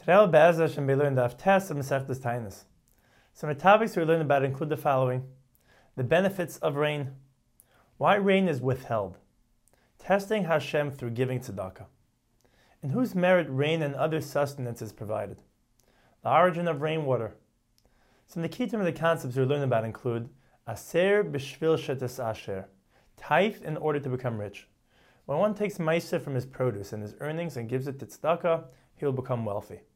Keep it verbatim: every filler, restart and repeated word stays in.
Today, I'll Be'ez Hashem be learned Daf Tes of Masechtas Taanis. Some of the topics we learn about include the following: the benefits of rain, why rain is withheld, testing Hashem through giving tzedakah, in whose merit rain and other sustenance is provided, the origin of rainwater. Some of the key terms of the concepts we learn about include aser b'shvil shetes asher, tithe in order to become rich. When one takes ma'aser from his produce and his earnings and gives it to tzedakah, he will become wealthy.